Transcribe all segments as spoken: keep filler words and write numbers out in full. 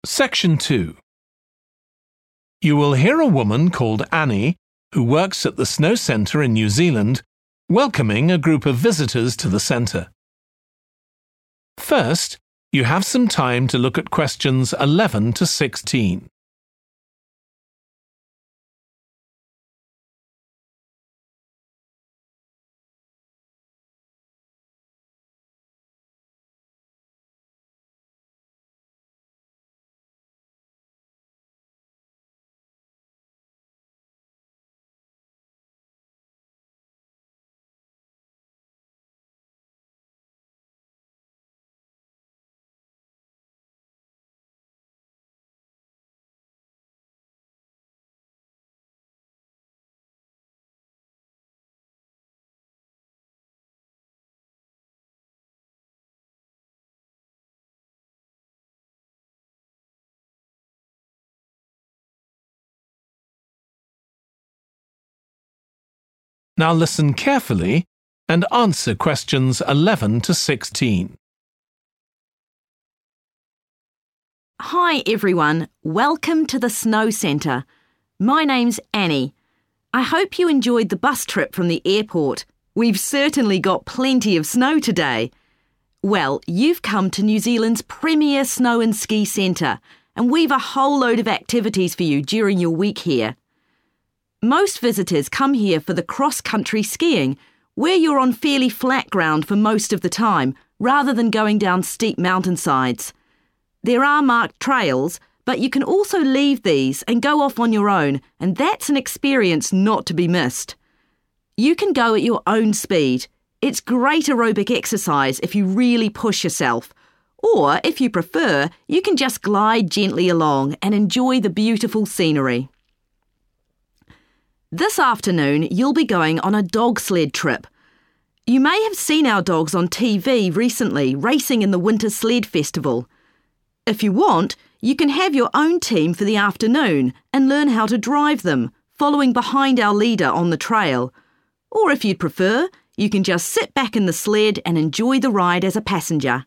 Section two. You will hear a woman called Annie, who works at the Snow Centre in New Zealand, welcoming a group of visitors to the centre. First, you have some time to look at questions eleven to sixteen. Now listen carefully and answer questions eleven to sixteen. Hi everyone, welcome to the Snow Centre. My name's Annie. I hope you enjoyed the bus trip from the airport. We've certainly got plenty of snow today. Well, you've come to New Zealand's premier snow and ski centre, and we've a whole load of activities for you during your week here. Most visitors come here for the cross-country skiing, where you're on fairly flat ground for most of the time, rather than going down steep mountainsides. There are marked trails, but you can also leave these and go off on your own, and that's an experience not to be missed. You can go at your own speed. It's great aerobic exercise if you really push yourself. Or, if you prefer, you can just glide gently along and enjoy the beautiful scenery. This afternoon, you'll be going on a dog sled trip. You may have seen our dogs on T V recently racing in the Winter Sled Festival. If you want, you can have your own team for the afternoon and learn how to drive them, following behind our leader on the trail. Or if you'd prefer, you can just sit back in the sled and enjoy the ride as a passenger.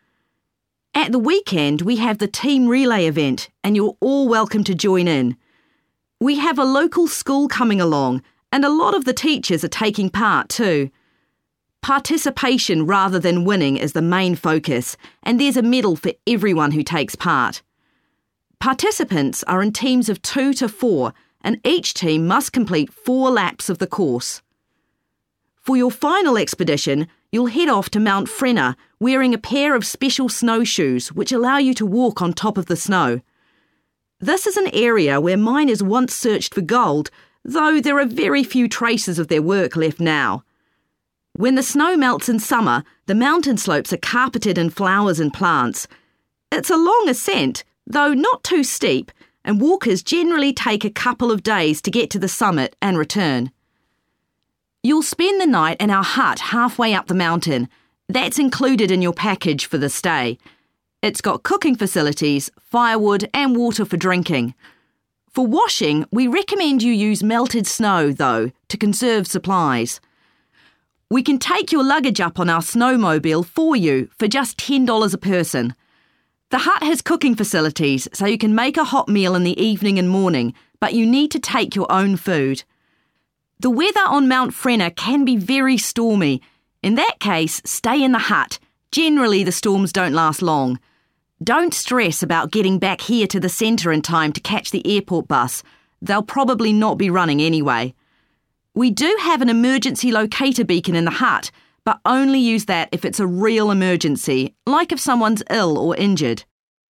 At the weekend, we have the team relay event, and you're all welcome to join in. We have a local school coming along, and a lot of the teachers are taking part too. Participation rather than winning is the main focus, and there's a medal for everyone who takes part. Participants are in teams of two to four, and each team must complete four laps of the course. For your final expedition, you'll head off to Mount Frenna wearing a pair of special snowshoes which allow you to walk on top of the snow. This is an area where miners once searched for gold, though there are very few traces of their work left now. When the snow melts in summer, the mountain slopes are carpeted in flowers and plants. It's a long ascent, though not too steep, and walkers generally take a couple of days to get to the summit and return. You'll spend the night in our hut halfway up the mountain. That's included in your package for the stay. It's got cooking facilities, firewood and water for drinking. For washing, we recommend you use melted snow, though, to conserve supplies. We can take your luggage up on our snowmobile for you for just ten dollars a person. The hut has cooking facilities, so you can make a hot meal in the evening and morning, but you need to take your own food. The weather on Mount Frenna can be very stormy. In that case, stay in the hut. Generally, the storms don't last long. Don't stress about getting back here to the centre in time to catch the airport bus. They'll probably not be running anyway. We do have an emergency locator beacon in the hut, but only use that if it's a real emergency, like if someone's ill or injured.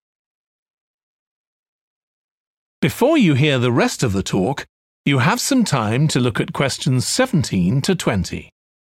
Before you hear the rest of the talk, you have some time to look at questions seventeen to twenty.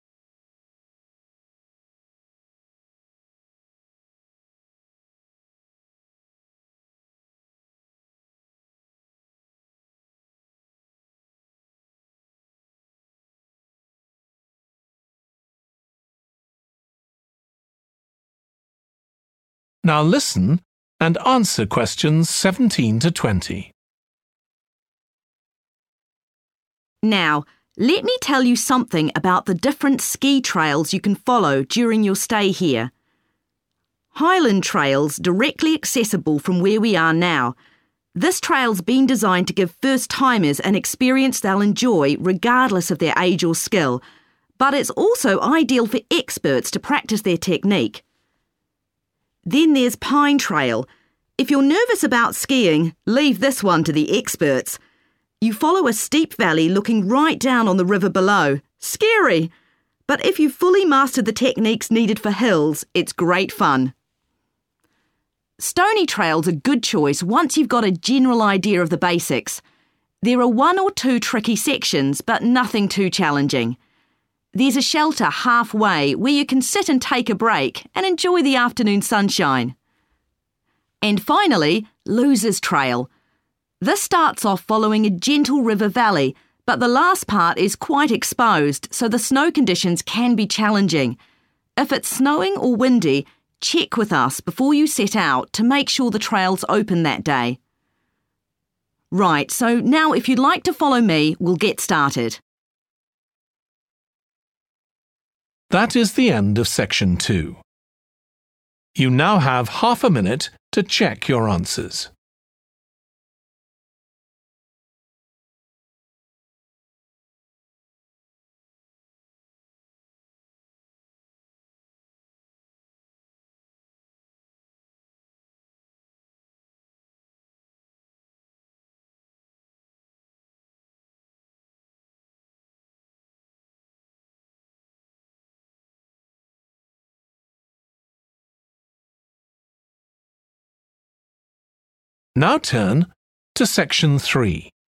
Now listen and answer questions seventeen to twenty. Now, let me tell you something about the different ski trails you can follow during your stay here. Highland Trail's directly accessible from where we are now. This trail's been designed to give first-timers an experience they'll enjoy regardless of their age or skill, but it's also ideal for experts to practice their technique. Then there's Pine Trail. If you're nervous about skiing, leave this one to the experts. You follow a steep valley looking right down on the river below. Scary! But if you've fully mastered the techniques needed for hills, it's great fun. Stony Trail's a good choice once you've got a general idea of the basics. There are one or two tricky sections, but nothing too challenging. There's a shelter halfway where you can sit and take a break and enjoy the afternoon sunshine. And finally, Losers Trail. This starts off following a gentle river valley, but the last part is quite exposed, so the snow conditions can be challenging. If it's snowing or windy, check with us before you set out to make sure the trail's open that day. Right, so now if you'd like to follow me, we'll get started. That is the end of section two. You now have half a minute to check your answers. Now turn to section three.